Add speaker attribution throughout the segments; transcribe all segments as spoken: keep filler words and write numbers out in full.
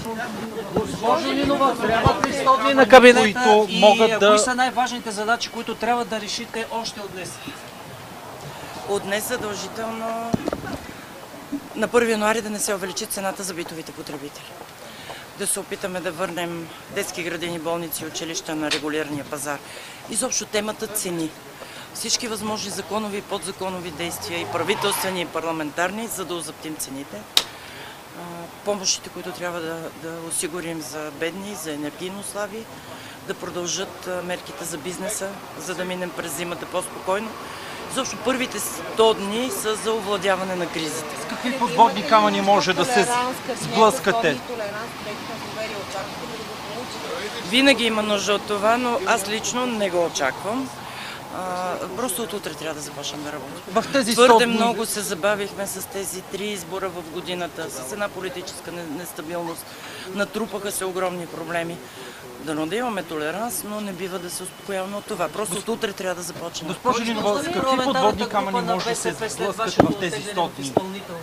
Speaker 1: Госпожо Нинова, трябват ли сто дни на кабинета и
Speaker 2: могат да...
Speaker 1: кои са най-важните задачи, които трябва да решите още от днес?
Speaker 3: От днес задължително на първи януари да не се увеличи цената за битовите потребители. Да се опитаме да върнем детски градини, болници и училища на регулирания пазар. Изобщо темата цени. Всички възможни законови и подзаконови действия, и правителствени, и парламентарни, за да озаптим цените. Помощите, които трябва да, да осигурим за бедни, за енергийно слаби, да продължат мерките за бизнеса, за да минем през зимата по-спокойно. Защото първите сто дни са за овладяване на кризите.
Speaker 2: С какви подводни камъни може да се сблъскате?
Speaker 3: Винаги има нужда от това, но аз лично не го очаквам. А, просто от утре трябва да започнем да работим.
Speaker 2: В тези
Speaker 3: Твърде
Speaker 2: дни...
Speaker 3: много се забавихме с тези три избора в годината, с една политическа нестабилност. Натрупаха се огромни проблеми. Дано да имаме толеранс, но не бива да се успокояваме от това. Просто от утре трябва да започнем.
Speaker 2: Госпожо Нинова, с какви подводни камъни може да се сблъскате в тези сто дни?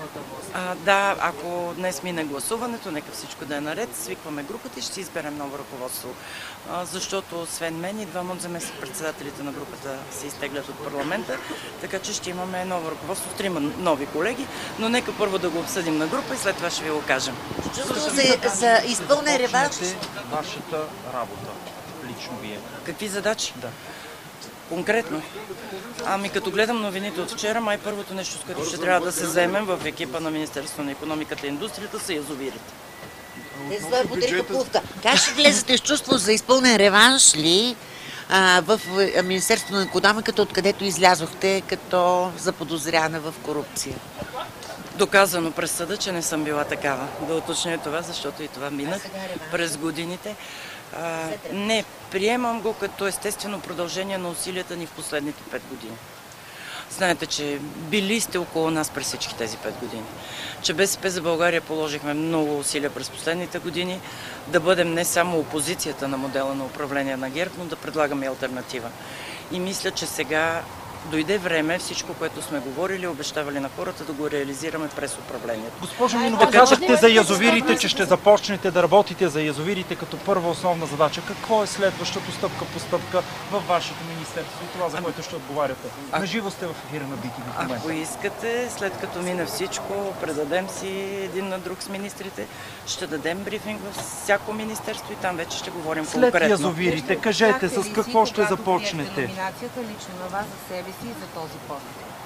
Speaker 3: А, да, ако днес мине гласуването, нека всичко да е наред, свикваме групата и ще си изберем ново ръководство. А, защото освен мен и двама от заместник-председателите на групата се изтеглят от парламента, така че ще имаме ново ръководство, трима нови колеги, но нека първо да го обсъдим на група и след това ще ви го кажем.
Speaker 4: Чувство за, за изпълнен реванш?
Speaker 2: Вашата работа, лично вие.
Speaker 3: Какви задачи?
Speaker 2: Да.
Speaker 3: Конкретно. Ами като гледам новините от вчера, май първото нещо, с което ще трябва да се заемем в екипа на Министерството на икономиката и индустрията, са язовирите.
Speaker 4: Те това е подариха пувка. Как ще влезете с чувство за изпълнен реванш ли а, в Министерството на икономиката, откъдето излязохте като заподозряна в корупция?
Speaker 3: Доказано през съда, че не съм била такава. Да уточня това, защото и това минах през годините. А, не, приемам го като естествено продължение на усилията ни в последните пет години. Знаете, че били сте около нас през всички тези пет години. Че БСП за България положихме много усилия през последните години да бъдем не само опозицията на модела на управление на ГЕРБ, но да предлагаме алтернатива. И мисля, че сега дойде време всичко, което сме говорили, обещавали на хората, да го реализираме през управлението.
Speaker 2: Госпожо Нинова, казахте за язовирите, че ще започнете да работите за язовирите като първа основна задача. Какво е следващото стъпка по стъпка във вашето министерство и това, за което ще отговаряте?
Speaker 3: А...
Speaker 2: Наживо сте в ефира на Бити в момента.
Speaker 3: Ако искате, след като мине всичко, предадем си един на друг с министрите, ще дадем брифинг във всяко министерство и там вече ще говорим
Speaker 2: след
Speaker 3: конкретно.
Speaker 2: След язовирите, кажете с какво ще започнете?
Speaker 5: Номинацията лично на вас за себе си и за този пост.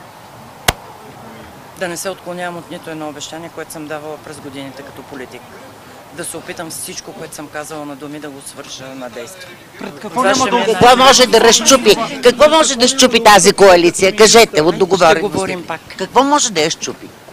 Speaker 3: Да не се отклонявам от нито едно обещание, което съм давала през годините като политик. Да се опитам всичко, което съм казала на думи, да го свърша на действие.
Speaker 2: Пред какво няма да...
Speaker 4: Какво може да разчупи? Какво може да щупи тази коалиция? Кажете от договореност.
Speaker 3: Ще говорим пак.
Speaker 4: Какво може да я щупи?